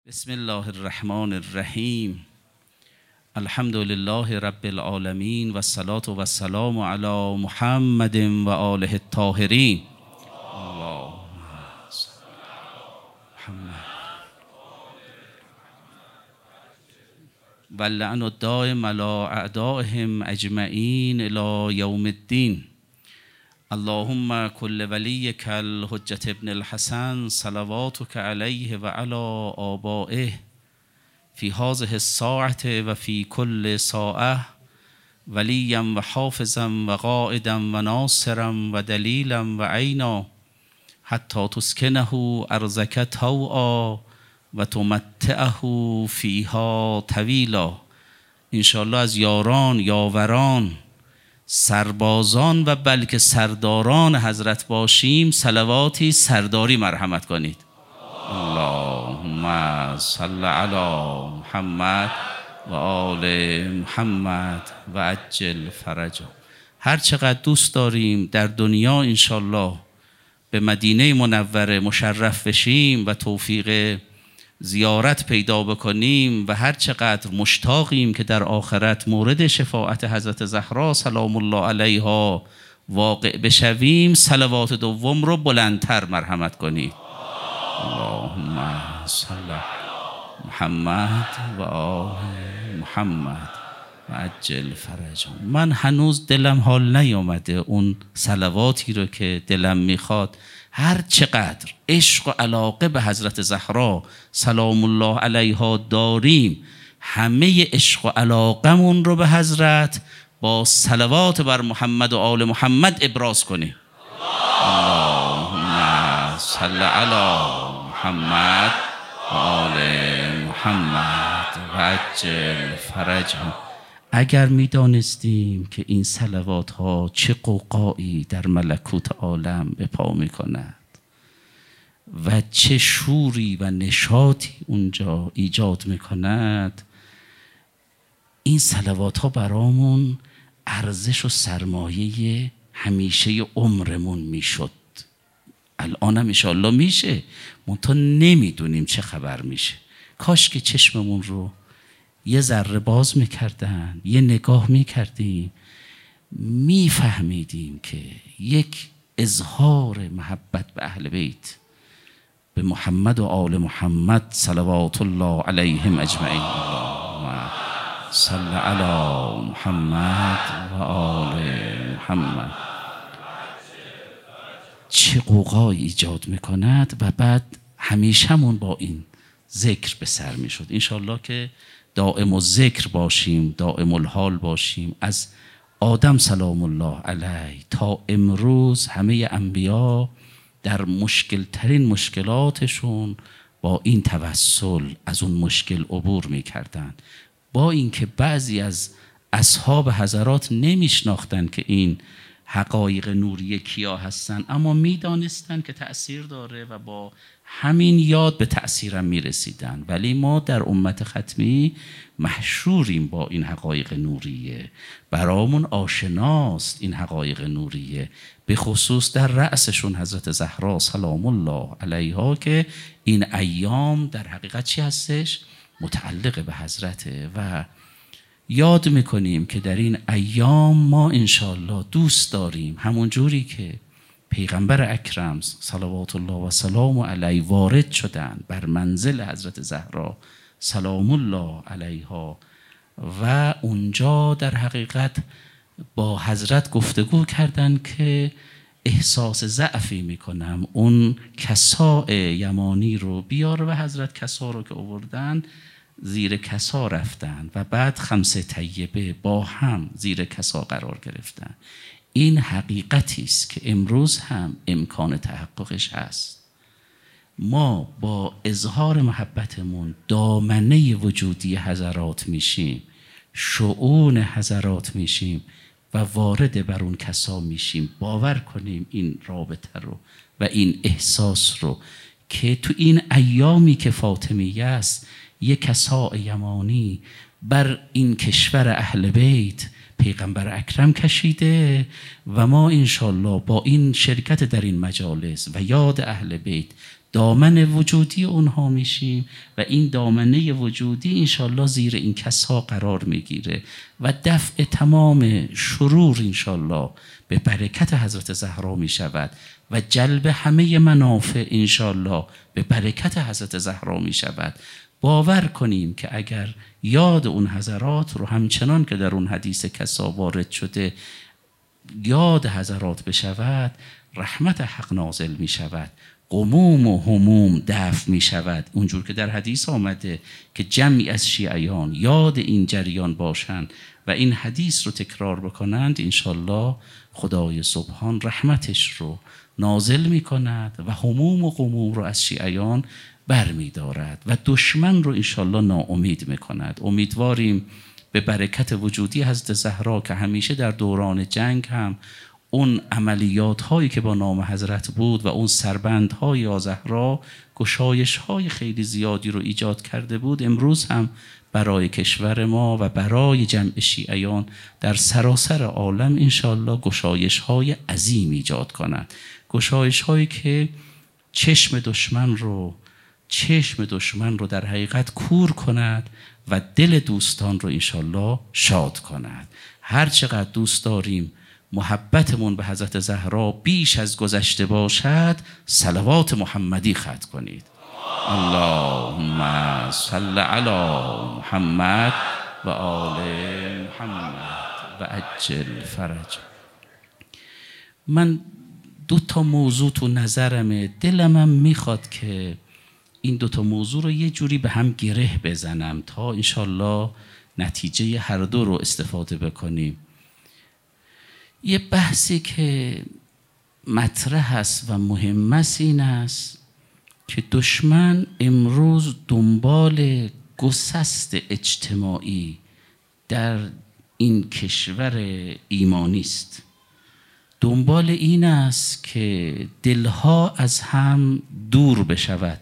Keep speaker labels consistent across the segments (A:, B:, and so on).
A: بسم الله الرحمن الرحیم. الحمد لله رب العالمین و الصلاة و السلام علی محمد و آله الطاهرین. اللهم صل علی محمد و اللعن الدائم علی اعدائهم اجمعین الی یوم الدین. اللهم كل وليك الحجة ابن الحسن صلواتك عليه وعلى آبائه في هذه الساعة وفي كل ساعة وليا وحافظا وقائدا وناصرا ودليلا وعينا حتى تسكنه أرضك طوعا وتمتعه فيها طويلا. انشاءالله از یاران، یاوران، سربازان و بلکه سرداران حضرت باشیم. صلواتی سرداری مرحمت کنید. اللهم صل علی محمد و آل محمد و عجل فرجا. هر چقدر دوست داریم در دنیا انشالله به مدینه منوره مشرف بشیم و توفیق زیارت پیدا بکنیم و هر چقدر مشتاقیم که در آخرت مورد شفاعت حضرت زهرا سلام الله علیها واقع بشویم، صلوات دوم رو بلندتر مرحمت کنید. اللهم صل علی محمد و آل محمد و عجل فرجهم. من هنوز دلم حال نیامده اون صلواتی رو که دلم میخواد. هر چقدر عشق و علاقه به حضرت زهرا سلام الله علیها داریم، همه عشق و علاقمون رو به حضرت با صلوات بر محمد و آل محمد ابراز کنیم. اللهم صل علی محمد و آل محمد و عجل فرجهم. اگر میدانستیم که این صلوات ها چه غوغایی در ملکوت عالم به پا می کند و چه شوری و نشاطی اونجا ایجاد می کند، این صلوات ها برامون ارزش و سرمایه همیشه عمرمون می شد. الان هم انشاءالله میشه، منتها نمیدونیم چه خبر میشه. کاش که چشممون رو یه ذره باز میکردن، یه نگاه میکردیم، میفهمیدیم که یک اظهار محبت به اهل بیت، به محمد و آل محمد صلوات الله علیهم اجمعین. اللهم صل علی محمد و آل محمد. چه غوغایی ایجاد میکند و بعد همیشه‌مون با این ذکر به سر میشد. انشالله که دائم الذکر باشیم، دائم الحال باشیم. از آدم سلام الله علیه تا امروز همه انبیا در مشکل ترین مشکلاتشون با این توسل از اون مشکل عبور میکردن. با اینکه بعضی از اصحاب حضرات نمیشناختن که این حقایق نوریه کیا هستن، اما میدانستن که تأثیر داره و با همین یاد به تأثیرم میرسیدن. ولی ما در امت ختمی محشوریم با این حقایق نوریه، برامون آشناست این حقایق نوریه، به خصوص در رأسشون حضرت زهرا سلام الله علیها که این ایام در حقیقت چی هستش؟ متعلق به حضرته. و یاد میکنیم که در این ایام ما انشالله دوست داریم همون جوری که پیغمبر اکرم صلوات الله و سلام علیه وارد شدن بر منزل حضرت زهرا سلام الله علیها و اونجا در حقیقت با حضرت گفتگو کردن که احساس ضعفی میکنم، اون کساء یمانی رو بیار. و حضرت کسا رو که آوردن زیر کسا رفتن و بعد خمسه طیبه با هم زیر کسا قرار گرفتن. این حقیقتی است که امروز هم امکان تحققش هست. ما با اظهار محبتمون دامنه وجودی حضرات میشیم، شؤون حضرات میشیم و وارد بر اون کسا میشیم. باور کنیم این رابطه رو و این احساس رو که تو این ایامی که فاطمیه است یک کساء یمانی بر این کشور اهل بیت پیغمبر اکرم کشیده و ما انشالله با این شرکت در این مجالس و یاد اهل بیت دامن وجودی اونها میشیم و این دامنه وجودی انشالله زیر این کسها قرار میگیره و دفع تمام شرور انشالله به برکت حضرت زهرا میشود و جلب همه منافع انشالله به برکت حضرت زهرا میشود. باور کنیم که اگر یاد اون حضرات رو همچنان که در اون حدیث کسا وارد شده یاد حضرات بشود، رحمت حق نازل می شود، غموم و هموم دفع می شود. اونجور که در حدیث آمده که جمعی از شیعیان یاد این جریان باشند و این حدیث رو تکرار بکنند، انشالله خدای سبحان رحمتش رو نازل می کند و هموم و غموم رو از شیعیان بر می دارد و دشمن رو انشالله ناامید می کند. امیدواریم به برکت وجودی حضرت زهرا که همیشه در دوران جنگ هم اون عملیات هایی که با نام حضرت بود و اون سربند های زهرا گشایش های خیلی زیادی رو ایجاد کرده بود، امروز هم برای کشور ما و برای جمع شیعیان در سراسر عالم انشالله گشایش های عظیم ایجاد کنند، گشایش هایی که چشم دشمن رو در حقیقت کور کند و دل دوستان رو انشالله شاد کند. هر چقدر دوست داریم محبتمون به حضرت زهرا بیش از گذشته باشد، صلوات محمدی ختم کنید. اللهم صل علی محمد و آل محمد و عجل فرج. من 2 موضوع تو نظرمه، دلمم میخواد که این 2 موضوع رو یه جوری به هم گره بزنم تا انشالله نتیجه هر دو رو استفاده بکنیم. یه بحثی که مطرح است و مهم است این است که دشمن امروز دنبال گسست اجتماعی در این کشور ایمانی است. دنبال این است که دلها از هم دور بشود.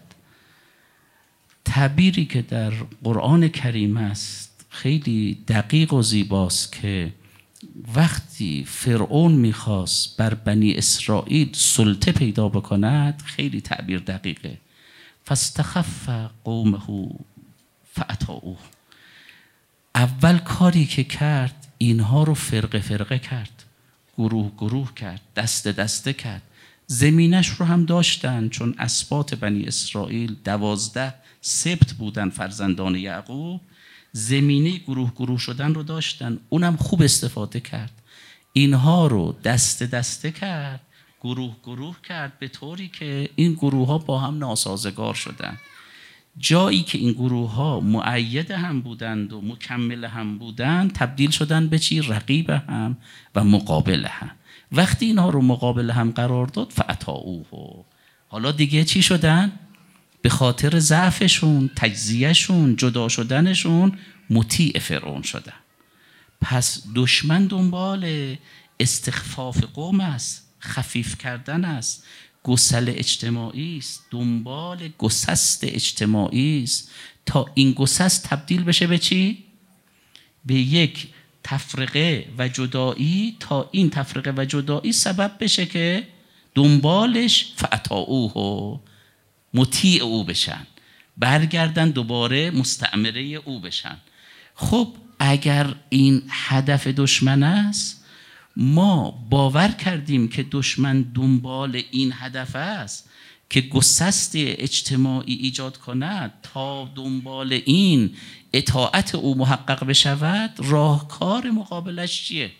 A: تعبیری که در قرآن کریم است خیلی دقیق و زیباست که وقتی فرعون میخواست بر بنی اسرائیل سلطه پیدا بکند، خیلی تعبیر دقیقه، فاستخف قومه فاطاعوه. اول کاری که کرد اینها رو فرقه فرقه کرد، گروه گروه کرد، دسته دسته کرد. زمینش رو هم داشتن، چون اسباط بنی اسرائیل 12 سبط بودن فرزندان یعقوب، زمینه گروه گروه شدن رو داشتن، اونم خوب استفاده کرد. اینها رو دسته دسته کرد، گروه گروه کرد، به طوری که این گروه ها با هم ناسازگار شدن. جایی که این گروه ها مؤید هم بودند و مکمل هم بودند، تبدیل شدن به چی؟ رقیب هم و مقابل هم. وقتی اینها رو مقابل هم قرار داد، فاطاعوه، حالا دیگه چی شدن؟ به خاطر ضعفشون، تجزیهشون، جدا شدنشون مطیع فرعون شدن. پس دشمن دنبال استخفاف قوم است، خفیف کردن است، گسل اجتماعی است، دنبال گسست اجتماعی است تا این گسست تبدیل بشه به چی؟ به یک تفرقه و جدایی، تا این تفرقه و جدایی سبب بشه که دنبالش فاطاعوه، مطیع او بشن، برگردن دوباره مستعمره او بشن. خب اگر این هدف دشمن است، ما باور کردیم که دشمن دنبال این هدف است که گسست اجتماعی ایجاد کند تا دنبال این اطاعت او محقق بشود، راهکار مقابلش چیه؟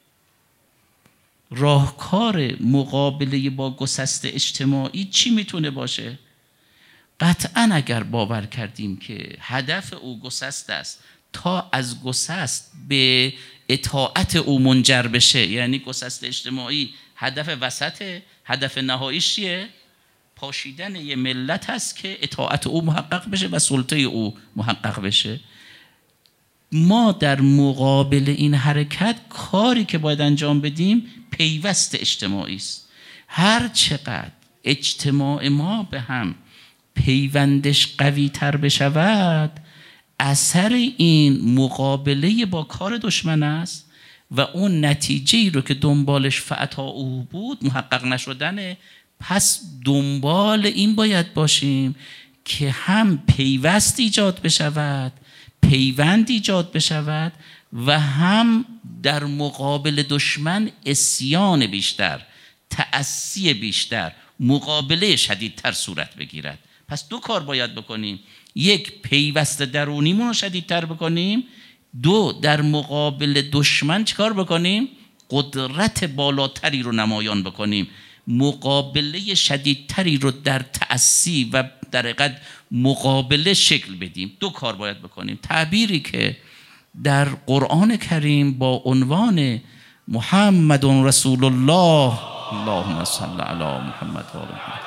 A: راهکار مقابله با گسست اجتماعی چی میتونه باشه؟ قطعا اگر باور کردیم که هدف او گسست است تا از گسست به اطاعت او منجر بشه، یعنی گسست اجتماعی هدف وسط، هدف نهاییش چیه؟ پاشیدن یه ملت هست که اطاعت او محقق بشه و سلطه او محقق بشه. ما در مقابل این حرکت کاری که باید انجام بدیم پیوست اجتماعی است. هر چقدر اجتماع ما به هم پیوندش قوی تر بشود، اثر این مقابله با کار دشمن است و اون نتیجه‌ای رو که دنبالش فاطاعوه بود، محقق نشدن پس دنبال این باید باشیم که هم پیوست ایجاد بشود، پیوند ایجاد بشود و هم در مقابل دشمن عصیان بیشتر، تعصی بیشتر، مقابله شدیدتر صورت بگیرد. پس دو کار باید بکنیم: یک، پیوست درونیمون رو شدیدتر بکنیم. دو، در مقابل دشمن چیکار بکنیم؟ قدرت بالاتری رو نمایان بکنیم، مقابله شدیدتری رو در تعصی و در حقیقت مقابله شکل بدیم. دو کار باید بکنیم. تعبیری که در قرآن کریم با عنوان محمد رسول الله، اللهم صل علی محمد و آل محمد،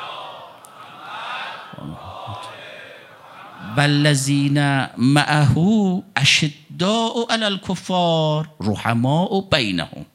A: والذین معه اشداء علی الکفار رحماء بینهم،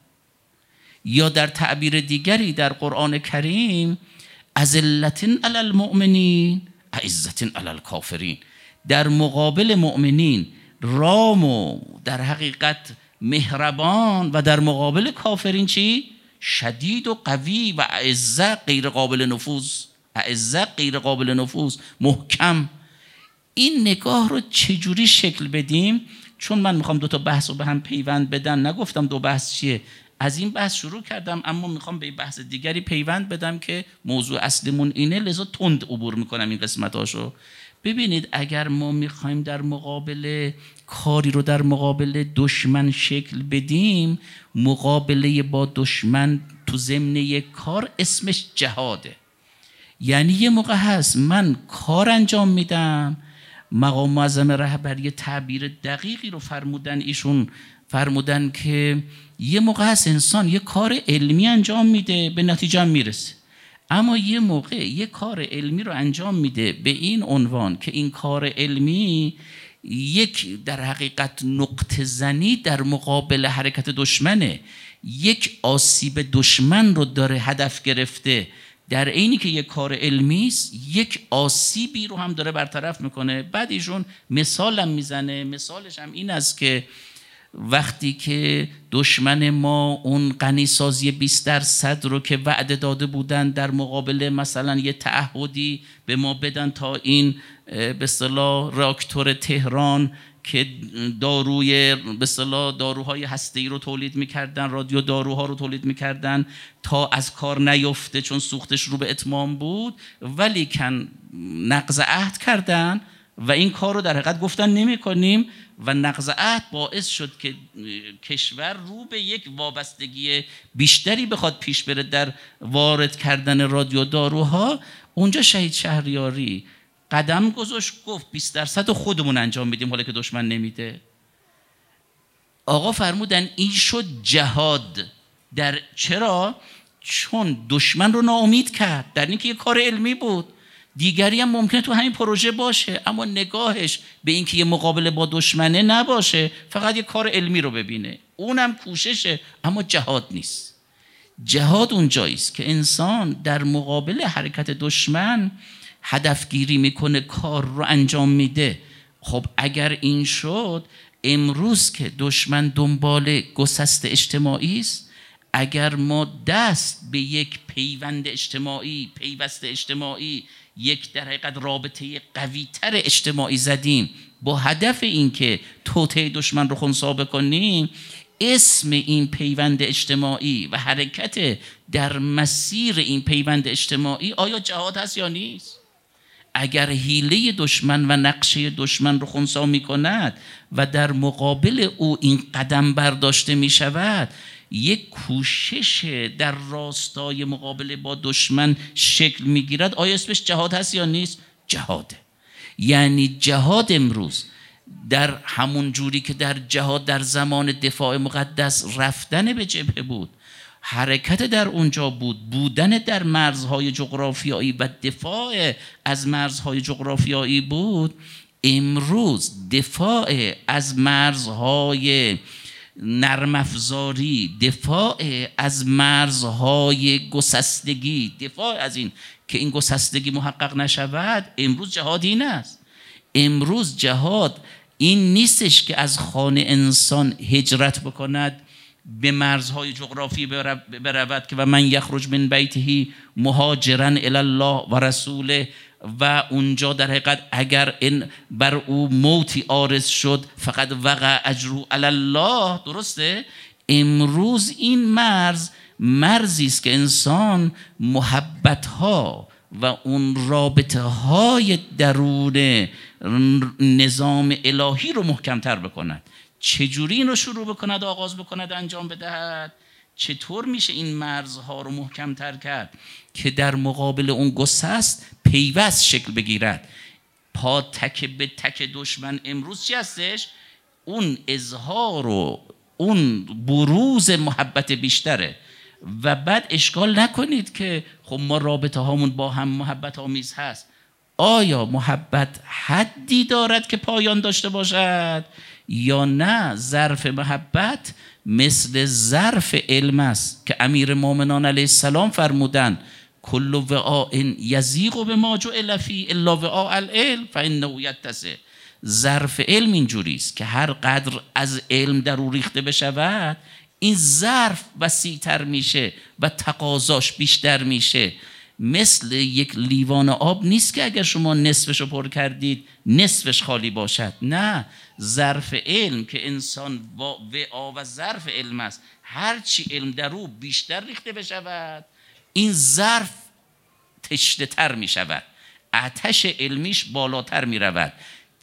A: یا در تعبیر دیگری در قرآن کریم اذلة علی المؤمنین اعزة علی الکافرین، در مقابل مؤمنین رام و در حقیقت مهربان و در مقابل کافرین چی؟ شدید و قوی و اعزة غیر قابل نفوذ، اعزة غیر قابل نفوذ، محکم. این نگاه رو چجوری شکل بدیم؟ چون من میخوام دو تا بحث رو به هم پیوند بدن، نگفتم دو بحث چیه، از این بحث شروع کردم اما میخوام به بحث دیگری پیوند بدم که موضوع اصلیمون اینه، لذا تند عبور میکنم این قسمتاشو. ببینید، اگر ما میخوایم در مقابل کاری رو در مقابل دشمن شکل بدیم، مقابله با دشمن تو ضمن یک کار اسمش جهاده. یعنی یه موقع هست من کار انجام میدم، مقام معظم رهبری تعبیر دقیقی رو فرمودن، ایشون فرمودن که یه موقع هست انسان یه کار علمی انجام میده به نتیجه میرسه، اما یه موقع یه کار علمی رو انجام میده به این عنوان که این کار علمی یک در حقیقت نقطه زنی در مقابل حرکت دشمنه، یک آسیب دشمن رو داره هدف گرفته، در عینی که یک کار علمی است یک آسیبی رو هم داره برطرف میکنه. بعد ایشون مثالم میزنه، مثالش هم این است که وقتی که دشمن ما اون غنیسازی 20% رو که وعده داده بودن در مقابل مثلا یه تعهدی به ما بدن تا این به اصطلاح راکتور تهران که داروی به اصطلاح داروهای هسته‌ای رو تولید می‌کردن، رادیو داروها رو تولید می‌کردن تا از کار نیفته چون سوختش رو به اتمام بود، ولی کن نقض عهد کردن و این کار رو در حقیقت گفتن نمی‌کنیم و نقض عهد باعث شد که کشور رو به یک وابستگی بیشتری بخواد پیش بره در وارد کردن رادیو داروها. اونجا شهید شهریاری قدم گذاشت، گفت 20% خودمون انجام میدیم حالا که دشمن نمیده. آقا فرمودن این شد جهاد. در چرا؟ چون دشمن رو ناامید کرد، در اینکه یه کار علمی بود، دیگری هم ممکنه تو همین پروژه باشه اما نگاهش به اینکه یه مقابله با دشمنه نباشه، فقط یه کار علمی رو ببینه، اونم کوششه اما جهاد نیست. جهاد اونجایی است که انسان در مقابل حرکت دشمن هدفگیری میکنه، کار رو انجام میده. خب اگر این شد، امروز که دشمن دنبال گسست اجتماعی است، اگر ما دست به یک پیوند اجتماعی، پیوست اجتماعی، یک در حقیقت رابطه قوی‌تر اجتماعی زدیم با هدف اینکه توطئه دشمن رو خنثی بکنیم، اسم این پیوند اجتماعی و حرکت در مسیر این پیوند اجتماعی آیا جهاد هست یا نیست؟ اگر حیله دشمن و نقشه دشمن رو خنثی می کند و در مقابل او این قدم برداشته می شود، یک کوشش در راستای مقابله با دشمن شکل می گیرد، آیا اسمش جهاد هست یا نیست؟ جهاده. یعنی جهاد امروز در همون جوری که در جهاد در زمان دفاع مقدس رفتن به جبهه بود، حرکت در اونجا بود، بودن در مرزهای جغرافیایی و دفاع از مرزهای جغرافیایی بود، امروز دفاع از مرزهای نرم افزاری، دفاع از مرزهای گسستگی، دفاع از این که این گسستگی محقق نشود، امروز جهاد این است. امروز جهاد این نیستش که از خانه انسان هجرت بکند به مرزهای جغرافی برود که و من یخرج من بیته مهاجرا الی الله و رسوله، و اونجا در حقیقت اگر این بر او موتی عارض شد فقط وقع اجره علی الله. درسته؟ امروز این مرزی است که انسان محبت ها و اون رابطه های درون نظام الهی رو محکمتر بکند. چجوری این رو شروع بکند، آغاز بکند، انجام بدهد؟ چطور میشه این مرزها رو محکمتر کرد که در مقابل اون گسست پیوست شکل بگیرد؟ پا تک به تک دشمن امروز چی هستش؟ اون اظهار و اون بروز محبت بیشتره. و بعد اشکال نکنید که خب ما رابطه هامون با هم محبت آمیز هست. آیا محبت حدی دارد که پایان داشته باشد یا نه؟ ظرف محبت مثل ظرف علم است که امیر مومنان علیه السلام فرمودند کل وعاء یضیق بما جعل فیه الا وعاء العلم فانه یتسع. ظرف علم اینجوری است که هر قدر از علم در او ریخته بشود این ظرف وسیع‌تر میشه و تقاضاش بیشتر میشه. مثل یک لیوان آب نیست که اگر شما نصفش رو پر کردید نصفش خالی باشد. نه، ظرف علم که انسان وعا و ظرف علم است، هرچی علم در او بیشتر ریخته بشود این ظرف تشنه تر می شود، آتش علمیش بالاتر می رود.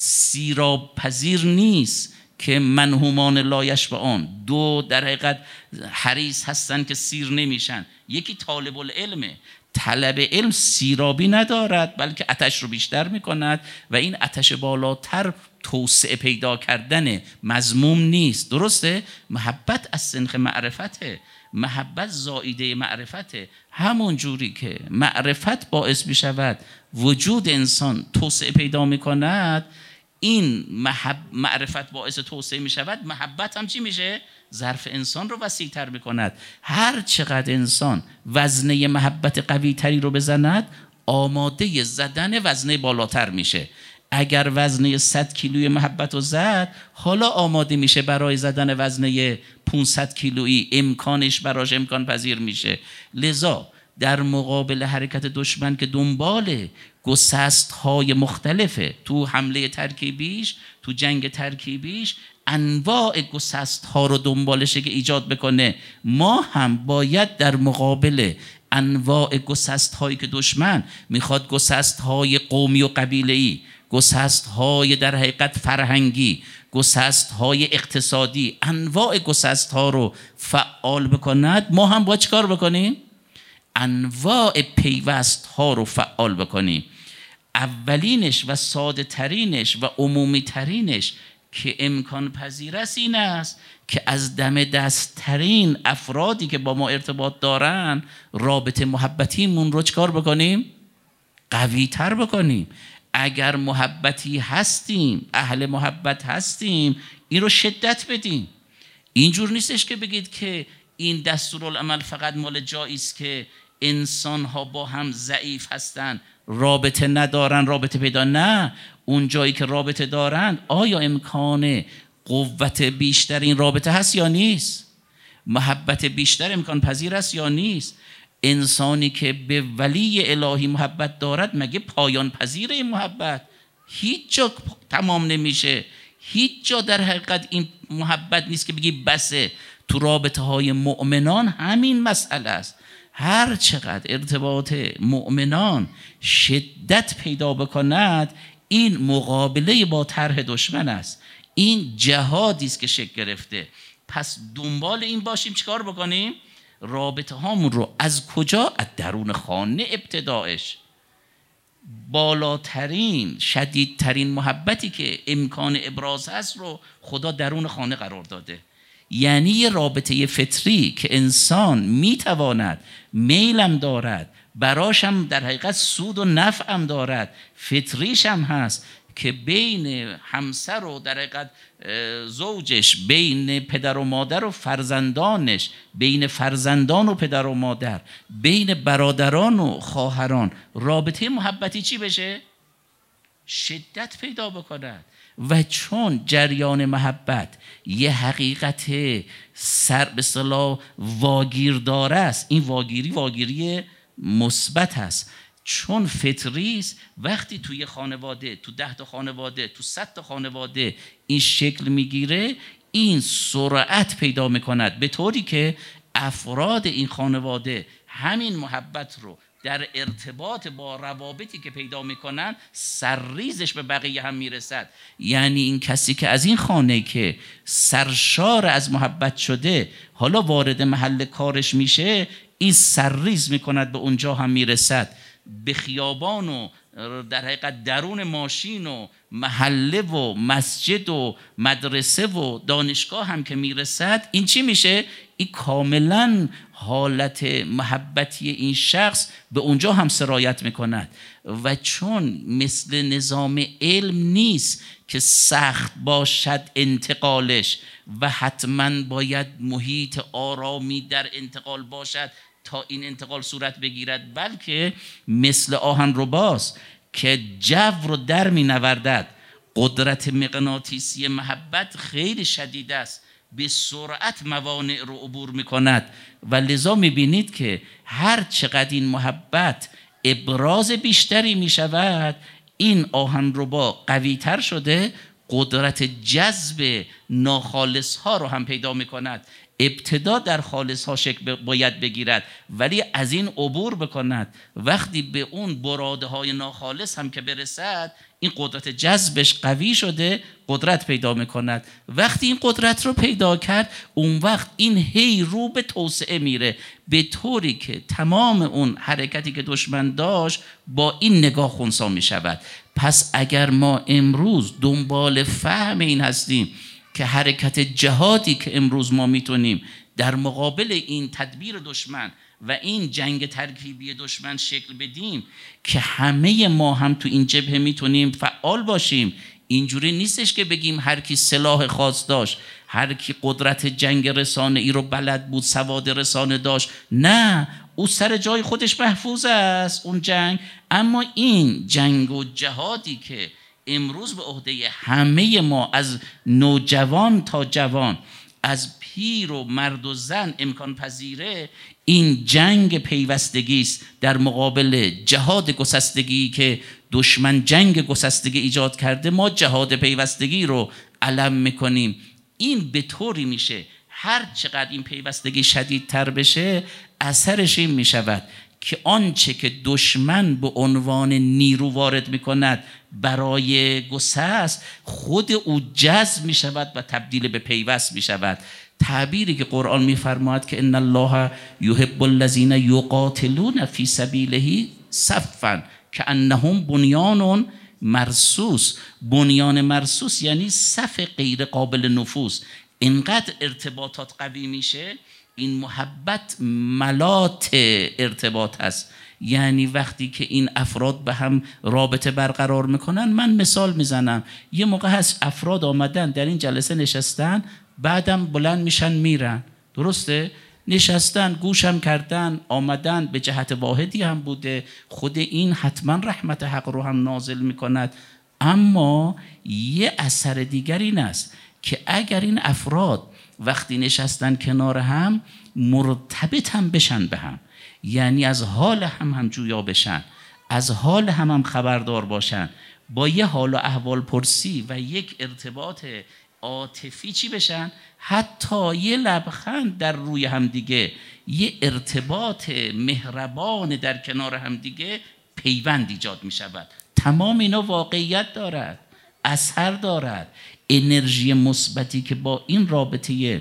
A: سیراب پذیر نیست که منهومان لا یشبعان. دو در حقیقت حریص هستن که سیر نمیشن. یکی طالب العلمه، طلب علم سیرابی ندارد بلکه آتش رو بیشتر میکند و این آتش بالاتر توسعه پیدا کردن مضموم نیست. درسته؟ محبت از سنخ معرفته، محبت زائیده معرفته. همون جوری که معرفت باعث میشود وجود انسان توسعه پیدا میکند، این معرفت باعث توسعه می شود، محبت هم چی میشه؟ ظرف انسان رو وسیع تر می کند. هر چقدر انسان وزنه محبت قوی تری رو بزند آماده زدن وزنه بالاتر میشه. اگر وزنه 100 کیلوی محبت رو زد حالا آماده میشه برای زدن وزنه 500 کیلویی، امکانش براش امکان پذیر میشه. لذا در مقابل حرکت دشمن که دنبال گسست های مختلفه، تو حمله ترکیبیش، تو جنگ ترکیبیش انواع گسست ها رو دنبالشه که ایجاد بکنه، ما هم باید در مقابل انواع گسست هایی که دشمن میخواد، گسست های قومی و قبیله‌ای، گسست های در حقیقت فرهنگی، گسست های اقتصادی، انواع گسست ها رو فعال بکند، ما هم باید چیکار بکنیم؟ انواع پیوست ها رو فعال بکنیم. اولینش و ساده ترینش و عمومی ترینش که امکان پذیر است این است که از دم دست ترین افرادی که با ما ارتباط دارن رابطه محبتیمون رو چکار بکنیم؟ قوی تر بکنیم. اگر محبتی هستیم، اهل محبت هستیم، این رو شدت بدیم. اینجور نیستش که بگید که این دستورالعمل فقط مال جایی است که انسان ها با هم ضعیف هستن، رابطه ندارن، رابطه پیدا. نه، اون جایی که رابطه دارن آیا امکان قوت بیشتر این رابطه هست یا نیست؟ محبت بیشتر امکان پذیر است یا نیست؟ انسانی که به ولی الهی محبت دارد مگه پایان پذیر این محبت؟ هیچ جا تمام نمیشه، هیچ جا در حقیقت این محبت نیست که بگی بسه. تو رابطه های مؤمنان همین مسئله است. هر چقدر ارتباط مؤمنان شدت پیدا بکند این مقابله با طرح دشمن است، این جهادی است که شکل گرفته. پس دنبال این باشیم چیکار بکنیم؟ رابطه هامون رو از کجا؟ از درون خانه ابتدایش. بالاترین شدیدترین محبتی که امکان ابراز هست رو خدا درون خانه قرار داده. یعنی یه رابطه فطری که انسان میتواند، میلم دارد، براشم در حقیقت سود و نفع هم دارد، فطریش هم هست که بین همسر و در حقیقت زوجش، بین پدر و مادر و فرزندانش، بین فرزندان و پدر و مادر، بین برادران و خواهران، رابطه محبتی چی بشه؟ شدت پیدا بکند. و چون جریان محبت یه حقیقت سر به اصطلاح واگیردار است، این واگیری مثبت است، چون فطری است. وقتی توی خانواده، تو 10 تا خانواده، تو 100 تا خانواده این شکل میگیره، این سرعت پیدا میکند به طوری که افراد این خانواده همین محبت رو در ارتباط با روابطی که پیدا میکنن سرریزش به بقیه هم میرسد. یعنی این کسی که از این خانه که سرشار از محبت شده حالا وارد محل کارش میشه، این سرریز میکند به اونجا هم میرسد، به خیابان و در حقیقت درون ماشین و محله و مسجد و مدرسه و دانشگاه هم که میرسد، این چی میشه؟ این کاملا حالت محبتی این شخص به اونجا هم سرایت میکند. و چون مثل نظام علم نیست که سخت باشد انتقالش و حتما باید محیط آرامی در انتقال باشد تا این انتقال صورت بگیرد، بلکه مثل آهن رباست که جو رو در می نوردد. قدرت مغناطیسی محبت خیلی شدید است، به سرعت موانع رو عبور می کند و لذا می بینید که هر چقدر این محبت ابراز بیشتری می شود، این آهن ربا قوی تر شده، قدرت جذب ناخالص ها رو هم پیدا می کند. ابتدا در خالص ها شکل باید بگیرد ولی از این عبور بکند. وقتی به اون براده های ناخالص هم که برسد، این قدرت جذبش قوی شده، قدرت پیدا میکند. وقتی این قدرت رو پیدا کرد، اون وقت این هی رو به توسعه میره، به طوری که تمام اون حرکتی که دشمن داشت با این نگاه خنثی میشود. پس اگر ما امروز دنبال فهم این هستیم که حرکت جهادی که امروز ما میتونیم در مقابل این تدبیر دشمن و این جنگ ترکیبی دشمن شکل بدیم، که همه ما هم تو این جبهه میتونیم فعال باشیم. اینجوری نیستش که بگیم هر کی سلاح خاص داشت، هر کی قدرت جنگ رسانه ای رو بلد بود، سواد رسانه داشت، نه، او سر جای خودش محفوظ است اون جنگ. اما این جنگ و جهادی که امروز به عهده همه ما، از نوجوان تا جوان، از پیر و مرد و زن امکان پذیره، این جنگ پیوستگی است در مقابل جهاد گسستگی که دشمن جنگ گسستگی ایجاد کرده. ما جهاد پیوستگی رو علم میکنیم. این به طوری میشه هر چقدر این پیوستگی شدیدتر بشه، اثرش این میشود که آنچه که دشمن به عنوان نیرو وارد میکند برای گسست، خود او جذب میشود و تبدیل به پیوست میشود. تعبیری که قرآن میفرماید که ان الله یحب الذین یقاتلون فی سبیله صفا کانهم بنیان مرصوص. بنیان مرصوص یعنی صف غیر قابل نفوذ. اینقدر ارتباطات قوی میشه، این محبت ملات ارتباط هست. یعنی وقتی که این افراد به هم رابطه برقرار میکنن، من مثال میزنم، یه موقع هست افراد آمدن در این جلسه نشستن، بعدم بلند میشن میرن، درسته؟ نشستن، گوشم کردن، آمدن، به جهت واحدی هم بوده، خود این حتما رحمت حق رو هم نازل میکند. اما یه اثر دیگر این است که اگر این افراد وقتی نشستن کنار هم مرتبط هم بشن به هم، یعنی از حال هم جویا بشن، از حال هم خبردار باشن، با یه حال و احوال پرسی و یک ارتباط عاطفی چی بشن، حتی یه لبخند در روی هم دیگه، یه ارتباط مهربان در کنار هم دیگه پیوند ایجاد می شود. تمام اینا واقعیت دارد، اثر دارد. انرژی مثبتی که با این رابطه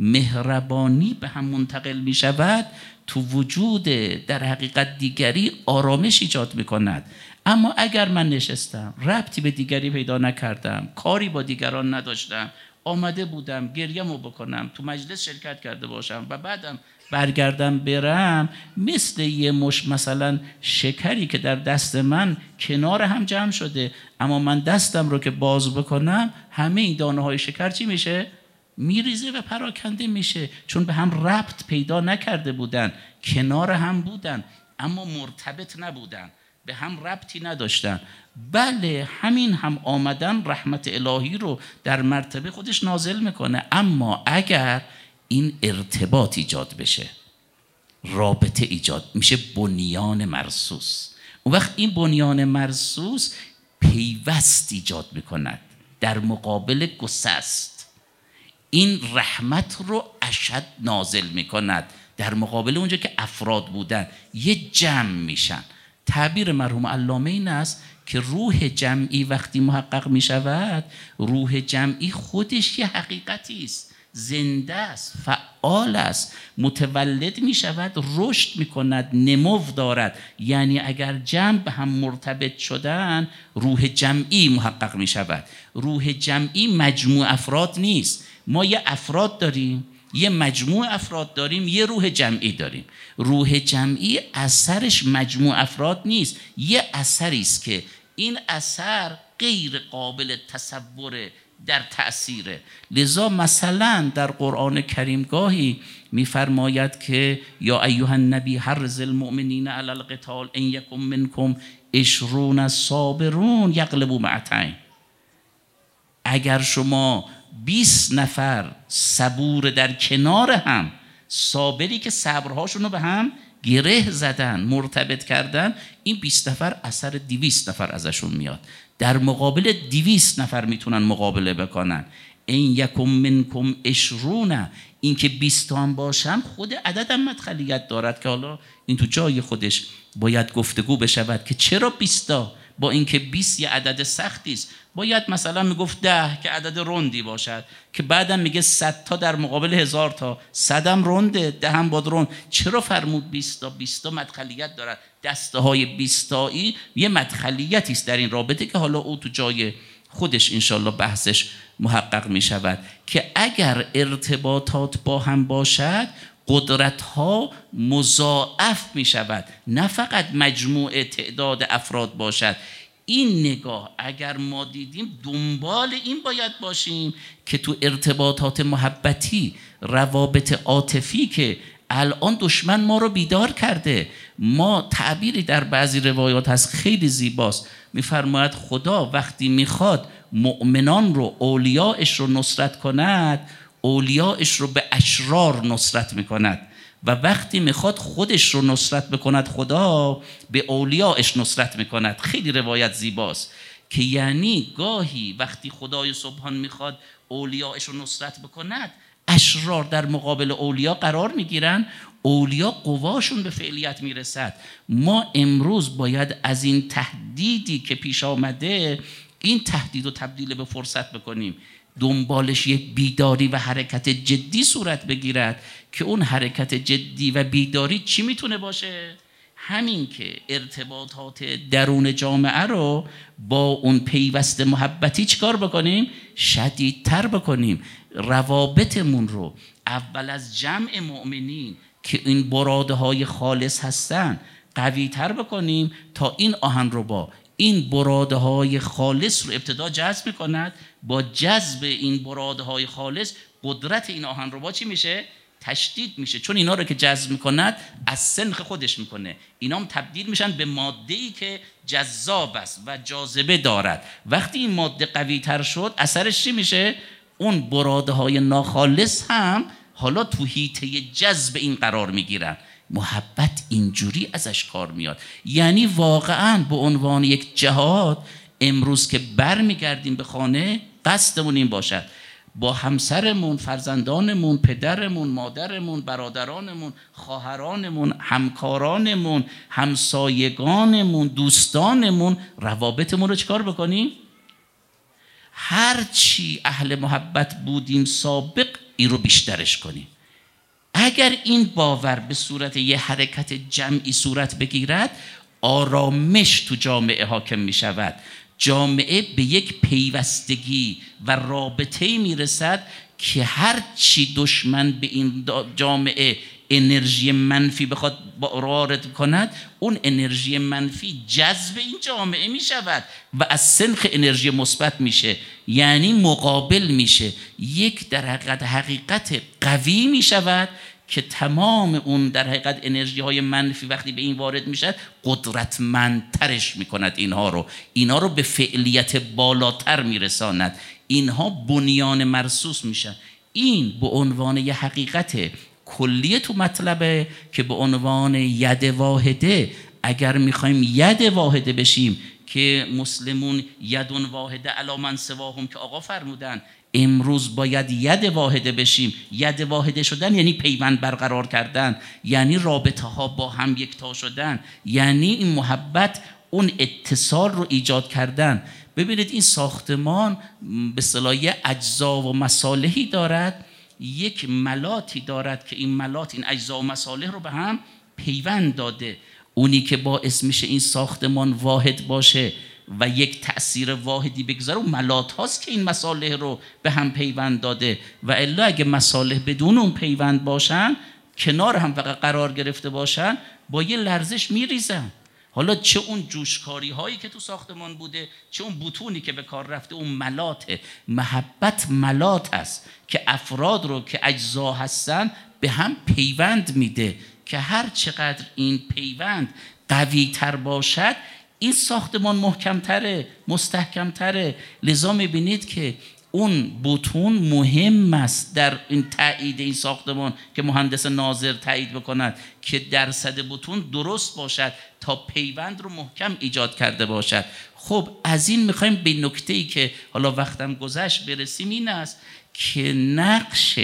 A: مهربانی به هم منتقل می شود، تو وجود در حقیقت دیگری آرامش ایجاد می کند. اما اگر من نشستم، ربطی به دیگری پیدا نکردم، کاری با دیگران نداشتم، آمده بودم گریه‌مو بکنم، تو مجلس شرکت کرده باشم و بعدم برگردم برم، مثل یه مش مثلا شکری که در دست من کنار هم جمع شده، اما من دستم رو که باز بکنم، همه این دانه های شکر چی میشه؟ میریزه و پراکنده میشه، چون به هم ربط پیدا نکرده بودن، کنار هم بودن اما مرتبط نبودن. به هم ربطی نداشتن. بله همین هم آمدن رحمت الهی رو در مرتبه خودش نازل میکنه، اما اگر این ارتباط ایجاد بشه، رابطه ایجاد میشه، بنیان مرصوص. اون وقت این بنیان مرصوص پیوست ایجاد میکند در مقابل گسست. این رحمت رو اشد نازل میکند در مقابل اونجا که افراد بودن یه جمع میشن. تعبیر مرحوم علامه این است که روح جمعی وقتی محقق میشود، روح جمعی خودش یه حقیقتی است، زنده است، فعال است، متولد می شود، رشد می کند، نمو دارد. یعنی اگر جمع به هم مرتبط شدن، روح جمعی محقق می شود. روح جمعی مجموع افراد نیست. ما یه افراد داریم، یه مجموع افراد داریم، یه روح جمعی داریم. روح جمعی اثرش مجموع افراد نیست، یه اثری است که این اثر غیر قابل تصور در تأثیره. لذا مثلا در قرآن کریم گاهی میفرماید که یا ایها النبی حرض المؤمنین علی القتال ان یکن منکم 20 صابرون یغلبوا مئتین. اگر شما 20 نفر صبور در کنار هم، صابری که صبرهاشون رو به هم گره زدن، مرتبط کردن، این 20 نفر اثر 200 نفر ازشون میاد. در مقابل 200 نفر میتونن مقابله بکنن. این یکم منکم 20، این که 20 هم باشن خود عدد هم مدخلیت دارد که حالا این تو جای خودش باید گفتگو بشود که چرا 20 تا، با اینکه 20 یه عدد سختی است. باید مثلا میگفت 10 که عدد رندی باشد، که بعدم میگه 100 تا در مقابل 1000 تا، 100 هم رنده، 10 هم با رند. چرا فرمود 20 تا؟ 20 تا مدخلیت دارد. دسته های 20 تایی یه مدخلیتی است در این رابطه که حالا او تو جای خودش انشالله بحثش محقق می شود که اگر ارتباطات با هم باشد قدرت ها مضاعف می شود، نه فقط مجموع تعداد افراد باشد. این نگاه اگر ما دیدیم دنبال این باید باشیم که تو ارتباطات محبتی، روابط عاطفی که الان دشمن ما رو بیدار کرده، ما تعبیری در بعضی روایات هست خیلی زیباست، میفرماید خدا وقتی میخواد مؤمنان رو، اولیاءش رو نصرت کند، اولیاءش رو به اشرار نصرت میکند و وقتی میخواد خودش رو نصرت بکند خدا به اولیاءش نصرت میکند. خیلی روایت زیباست که یعنی گاهی وقتی خدای سبحان میخواد اولیاءش رو نصرت بکند، اشرار در مقابل اولیا قرار میگیرن، اولیا قواشون به فعلیت میرسد. ما امروز باید از این تهدیدی که پیش آمده، این تهدید رو تبدیل به فرصت بکنیم، دنبالش یک بیداری و حرکت جدی صورت بگیرد که اون حرکت جدی و بیداری چی میتونه باشه؟ همین که ارتباطات درون جامعه رو با اون پیوست محبتی چیکار بکنیم؟ شدیدتر بکنیم. روابطمون رو اول از جمع مؤمنین که این براده های خالص هستن قوی تر بکنیم تا این آهن رو با این براده های خالص رو ابتدا جذب میکند. با جذب این براده های خالص قدرت این آهن رو با چی میشه؟ تشدید میشه، چون اینا رو که جذب میکند از سنخ خودش میکنه، اینا هم تبدیل میشن به ماده‌ای که جذاب است و جاذبه دارد. وقتی این ماده قوی تر شد اثرش چی میشه؟ اون براده های ناخالص هم حالا تو حیطه جذب این قرار میگیرن. محبت اینجوری ازش کار میاد. یعنی واقعا به عنوان یک جهاد امروز که برمیگردیم به خانه قصدمون این باشد با همسرمون، فرزندانمون، پدرمون، مادرمون، برادرانمون، خواهرانمون، همکارانمون، همسایگانمون، دوستانمون، روابطمون رو چیکار بکنیم؟ هرچی اهل محبت بودیم سابق این رو بیشترش کنیم. اگر این باور به صورت یه حرکت جمعی صورت بگیرد، آرامش تو جامعه حاکم می شود. جامعه به یک پیوستگی و رابطه‌ای میرسد که هر چی دشمن به این جامعه انرژی منفی بخواد وارد کند، اون انرژی منفی جذب این جامعه می شود و از سنخ انرژی مثبت میشه، یعنی مقابل میشه. یک در حقیقت قوی می شود که تمام اون در حقیقت انرژی های منفی وقتی به این وارد میشه قدرتمندترش میکند اینها رو به فعلیت بالاتر میرساند، اینها بنیان مرصوص میشن. این به عنوان یه حقیقت کلیه تو مطلبه که به عنوان ید واحده، اگر میخوایم ید واحده بشیم که مسلمون یدون واحده علی من سواهم که آقا فرمودن، امروز باید ید واحده بشیم. ید واحده شدن یعنی پیوند برقرار کردن، یعنی رابطه ها با هم یکتا شدن، یعنی این محبت اون اتصال رو ایجاد کردن. ببینید این ساختمان به اصطلاح اجزا و مصالحی دارد، یک ملاتی دارد که این ملات این اجزا و مصالح رو به هم پیوند داده. اونی که باعث میشه این ساختمان واحد باشه و یک تأثیر واحدی بگذاره اون ملات هاست که این مصالح رو به هم پیوند داده، و الا اگه مصالح بدون اون پیوند باشن، کنار هم فقط قرار گرفته باشن، با یه لرزش میریزن. حالا چه اون جوشکاری هایی که تو ساختمان بوده، چه اون بطونی که به کار رفته، اون ملاته. محبت ملات است که افراد رو که اجزا هستن به هم پیوند میده، که هر چقدر این پیوند قوی تر باشد این ساختمان محکمتره، مستحکمتره. لذا میبینید که اون بطون مهم است در این تایید این ساختمان که مهندس ناظر تایید بکند که درصد بطون درست باشد تا پیوند رو محکم ایجاد کرده باشد. خب از این میخوایم به نکته‌ای که حالا وقتم گذشت برسیم، این است که نقش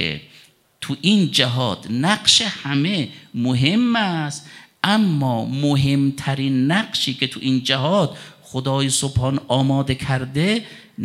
A: تو این جهاد، نقش همه مهم است، اما مهمترین نقشی که تو این جهاد خدای سبحان آماده کرده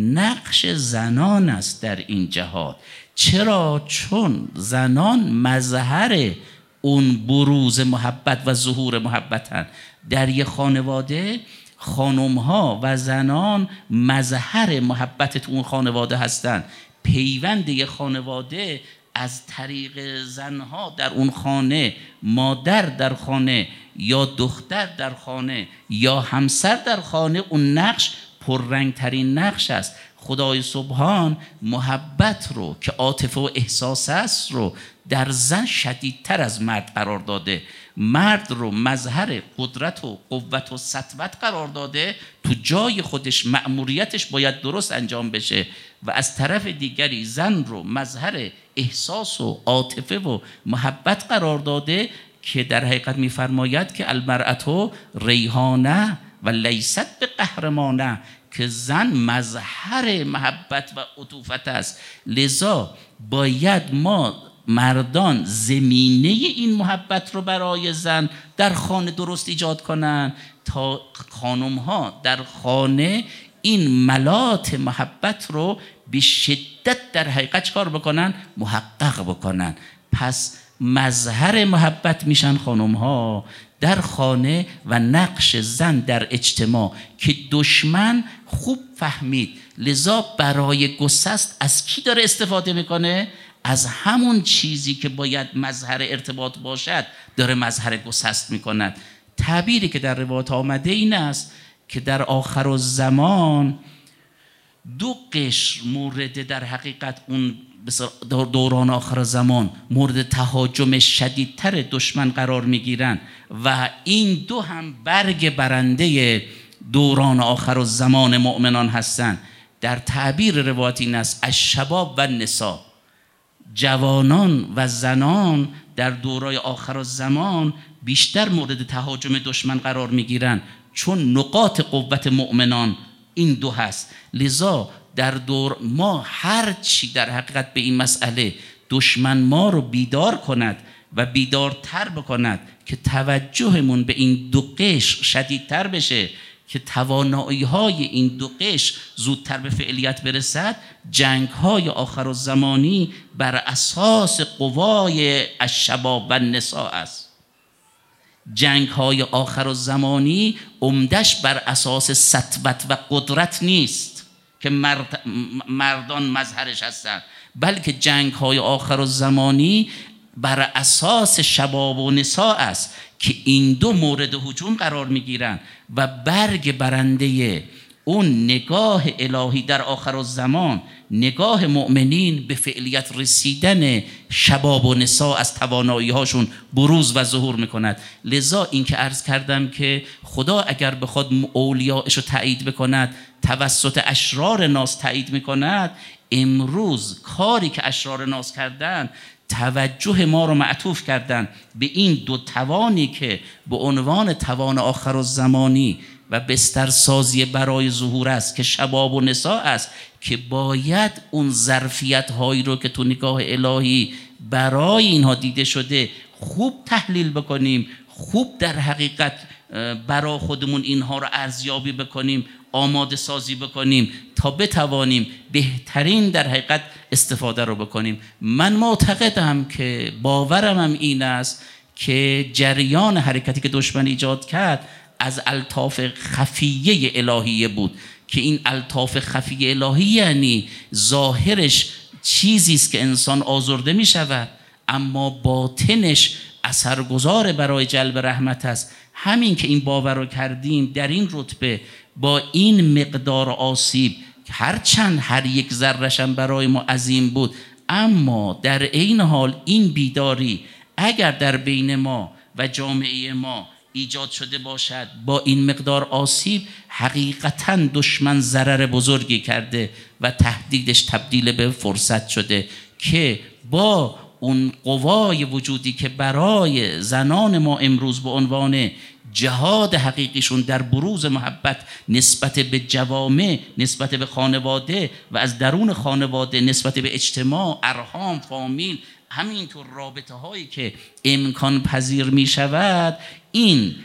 A: نقش زنان است در این جهاد. چرا؟ چون زنان مظهر اون بروز محبت و ظهور محبتن. در یک خانواده خانم ها و زنان مظهر محبت تو اون خانواده هستن. پیوند یک خانواده از طریق زنها در اون خانه، مادر در خانه یا دختر در خانه یا همسر در خانه، اون نقش پررنگترین نقش است. خدای سبحان محبت رو که عاطفه و احساس است رو در زن شدیدتر از مرد قرار داده. مرد رو مظهر قدرت و قوت و سطوت قرار داده، تو جای خودش مأموریتش باید درست انجام بشه، و از طرف دیگری زن رو مظهر احساس و عاطفه و محبت قرار داده که در حقیقت می‌فرماید که المرأة ریحانه و لیست به قهرمانه، که زن مظهر محبت و عطوفت است. لذا باید ما مردان زمینه این محبت رو برای زن در خانه درست ایجاد کنن تا خانم ها در خانه این ملات محبت رو به شدت در حقیقت چکار بکنن؟ محقق بکنن. پس مظهر محبت میشن خانم ها در خانه و نقش زن در اجتماع که دشمن خوب فهمید. لذا برای گسست از کی داره استفاده میکنه؟ از همون چیزی که باید مظهر ارتباط باشد داره مظهر گسست میکند. تعبیری که در روایات آمده این است که در آخر الزمان دو قشر مورد در حقیقت اون دوران آخر زمان مورد تهاجم شدیدتر دشمن قرار میگیرن، و این دو هم برگ برنده دوران آخر الزمان مؤمنان هستند. در تعبیر روایت این است الشباب و النساء، جوانان و زنان در دورای آخر الزمان بیشتر مورد تهاجم دشمن قرار میگیرن، چون نقاط قوت مؤمنان این دو هست. لذا در دور ما هر چی در حقیقت به این مسئله دشمن ما رو بیدار کند و بیدارتر بکند که توجهمون به این دو قشر شدیدتر بشه، که توانایی های این دو قشر زودتر به فعلیت برسد، جنگ های آخر الزمانی بر اساس قوای الشباب و النساء است. جنگ های آخر الزمانی عمدش بر اساس سطوت و قدرت نیست که مردان مظهرش هستند، بلکه جنگ های آخر الزمانی بر اساس شباب و نساء است که این دو مورد هجوم قرار میگیرن، و برگ برنده اون نگاه الهی در آخر الزمان، نگاه مؤمنین به فعلیت رسیدن شباب و نساء از توانایی هاشون بروز و ظهور میکند. لذا این که عرض کردم که خدا اگر بخواد اولیاءش رو تایید بکند توسط اشرار ناس تایید میکند، امروز کاری که اشرار ناس کردن توجه ما رو معطوف کردن به این دو توانی که به عنوان توان آخر الزمانی و بسترسازی برای ظهور است که شباب و نساء است، که باید اون ظرفیت هایی رو که تو نگاه الهی برای اینها دیده شده خوب تحلیل بکنیم، خوب در حقیقت برای خودمون اینها رو ارزیابی بکنیم، آماده سازی بکنیم تا بتوانیم بهترین در حقیقت استفاده رو بکنیم. من معتقدم که باورم هم این است که جریان حرکتی که دشمن ایجاد کرد از الطاف خفیه الهیه بود، که این الطاف خفیه الهی یعنی ظاهرش چیزی است که انسان آزرده می شود اما باطنش اثرگذار برای جلب رحمت است. همین که این باور رو کردیم در این رتبه با این مقدار آسیب، هرچند هر یک ذره‌ش هم برای ما عظیم بود، اما در عین حال این بیداری اگر در بین ما و جامعه ما ایجاد شده باشد با این مقدار آسیب، حقیقتاً دشمن ضرر بزرگی کرده و تهدیدش تبدیل به فرصت شده که با اون قوای وجودی که برای زنان ما امروز به عنوان جهاد حقیقیشون در بروز محبت نسبت به جوامع، نسبت به خانواده و از درون خانواده نسبت به اجتماع، ارحام، فامیل، همینطور رابطه هایی که امکان پذیر می شود، این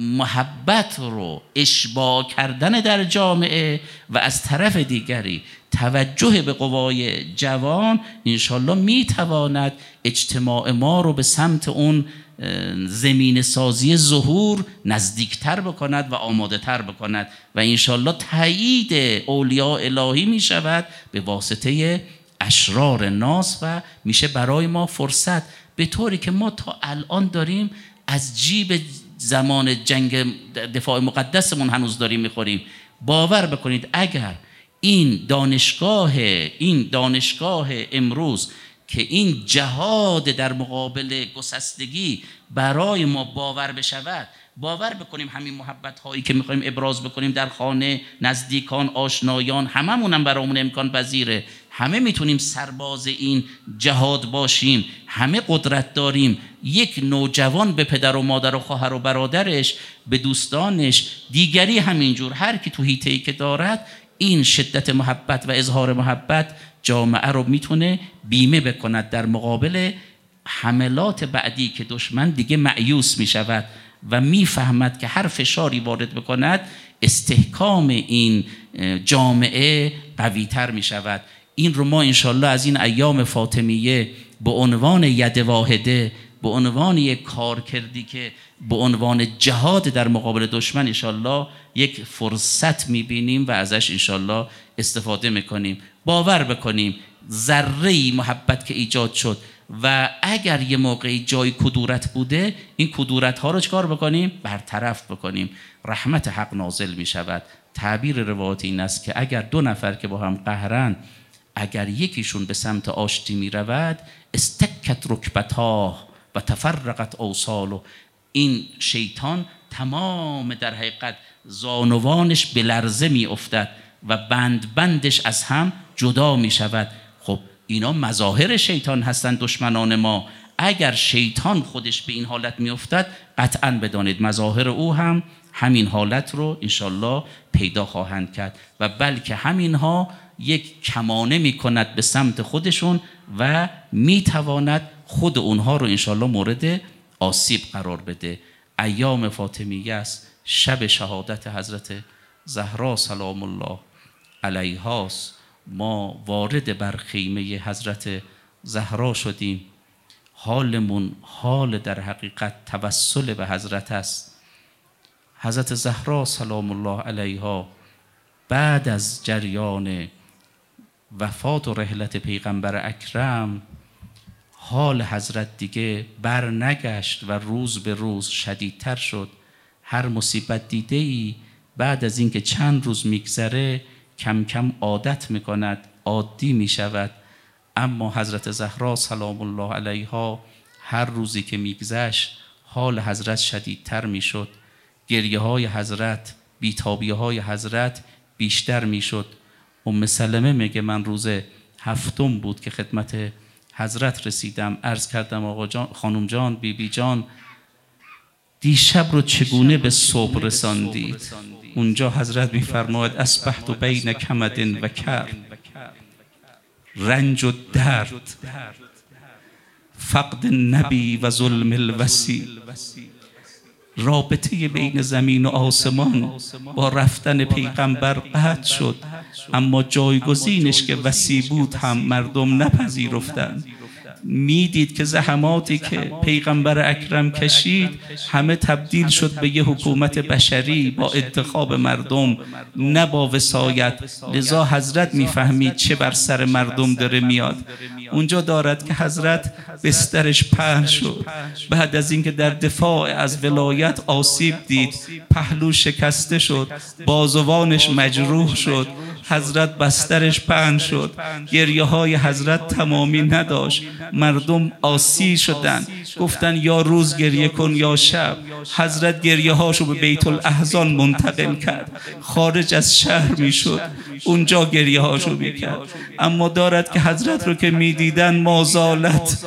A: محبت رو اشباع کردن در جامعه و از طرف دیگری توجه به قوای جوان انشالله می تواند اجتماع ما رو به سمت اون زمین سازی ظهور نزدیکتر بکند و آماده تر بکند و انشالله تایید اولیاء الهی می شود به واسطه اشرار ناس و میشه برای ما فرصت، به طوری که ما تا الان داریم از جیب زمان جنگ دفاع مقدسمون هنوز داریم میخوریم. باور بکنید اگر این دانشگاه امروز که این جهاد در مقابل گسستگی برای ما باور بشود، باور بکنیم همین محبت هایی که میخوایم ابراز بکنیم در خانه، نزدیکان، آشنایان، هممون هم برامون امکان پذیره، همه میتونیم سرباز این جهاد باشیم، همه قدرت داریم. یک نوجوان به پدر و مادر و خواهر و برادرش، به دوستانش، دیگری همینجور، هر کی تو حیطه‌ای که دارد این شدت محبت و اظهار محبت جامعه رو میتونه بیمه بکند در مقابل حملات بعدی که دشمن دیگه مایوس میشود و میفهمد که هر فشاری وارد بکند استحکام این جامعه قوی تر میشود. این رو ما انشالله از این ایام فاطمیه به عنوان ید واحده، به عنوان یک کارکردی که به عنوان جهاد در مقابل دشمن انشالله یک فرصت میبینیم و ازش انشالله استفاده میکنیم. باور بکنیم ذره‌ای محبت که ایجاد شد و اگر یه موقعی جای کدورت بوده، این کدورت ها رو چکار بکنیم؟ برطرف بکنیم، رحمت حق نازل می شود. تعبیر روایت این است که اگر دو نفر که با هم قهرن، اگر یکیشون به سمت آشتی می رود، استکت رکبتاه و تفرقت اوصاله، این شیطان تمام در حقیقت زانوانش به لرزه می افتد و بندش از هم جدا می شود. خب اینا مظاهر شیطان هستند، دشمنان ما. اگر شیطان خودش به این حالت می افتد، قطعاً بدانید مظاهر او هم همین حالت رو انشالله پیدا خواهند کرد و بلکه همینها یک کمانه می کند به سمت خودشون و می تواند خود اونها رو انشالله مورد آسیب قرار بده. ایام فاطمیه است، شب شهادت حضرت زهرا سلام الله علیهاست. ما وارد بر خیمه حضرت زهرا شدیم، حالمون حال در حقیقت توسل به حضرت است. حضرت زهرا سلام الله علیها بعد از جریان وفات و رحلت پیغمبر اکرم حال حضرت دیگه بر نگشت و روز به روز شدیدتر شد. هر مصیبت دیده‌ای بعد از اینکه چند روز میگذره کم کم عادت میکند، عادی میشود. اما حضرت زهرا سلام الله علیها هر روزی که میگذشت حال حضرت شدیدتر میشد، گریه های حضرت، بیتابی های حضرت بیشتر میشد. ام سلمه میگه من روز هفتم بود که خدمت حضرت رسیدم، عرض کردم آقا جان، خانم جان، بیبی جان، دیشب رو چگونه به صبح رساندید؟ اونجا حضرت میفرماید اصبحت بین کمد و کر، رنج و درد، فقد نبی و ظلم الوصی. رابطه بین زمین و آسمان با رفتن پیغمبر قطع شد، اما جایگزینش که وصی بود هم مردم نپذیرفتند. میدید که زحماتی که پیغمبر اکرم کشید همه تبدیل شد به یه حکومت بشری با انتخاب مردم، نه با وصایت. لذا حضرت میفهمید چه بر سر مردم داره میاد. اونجا دارد که حضرت بسترش پهن شد، بعد از اینکه در دفاع از ولایت آسیب دید، پهلو شکسته شد، بازوانش مجروح شد، حضرت بسترش پهن شد. گریه های حضرت تمامی نداشت، مردم آسی شدند، گفتن یا روز گریه کن یا شب. حضرت گریه هاشو به بیت الاحزان منتقل کرد، خارج از شهر میشد، اونجا گریه هاشو میکرد. اما دارد که حضرت رو که میدیدن مازالت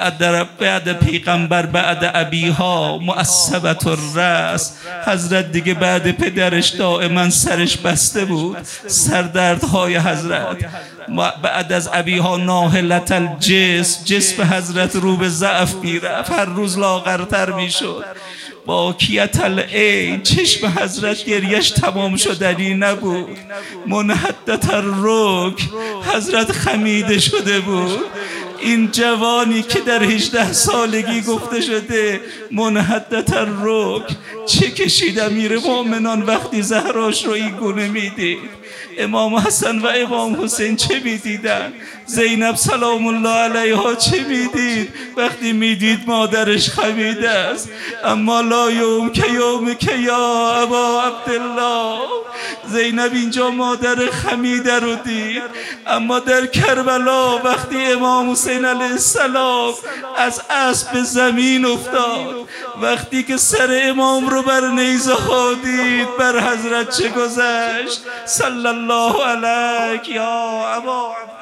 A: بعد پیغمبر بعد ابیها معصبت الرأس، حضرت دیگه بعد پدرش دائما سرش بسته بود، سردردهای حضرت بعد از ابیها ناهلت الجسم، جسم حضرت رو به ضعف میرفت، هر روز لاغرتر میشد. باکیت العین، چشم حضرت گریش تمام شدنی نبود. منحدت الرکب، حضرت خمیده شده بود. این جوانی که در 18 سالگی گفته شده منحدت الرکب، چه کشید امیر مومنان وقتی زهراش رو این گونه میدید؟ امام حسن و امام حسین چه میدیدن؟ زینب سلام الله علیها چه میدید وقتی میدید مادرش خمیده است؟ اما لا یوم که یوم که یا ابا عبدالله، زینب اینجا مادر خمیده رو دید. اما در کربلا وقتی امام حسین علیه السلام از اسب به زمین افتاد، وقتی که سر امام رو بر نیزه ها دید، بر حضرت چه گذشت؟ صلی الله علیک یا ابا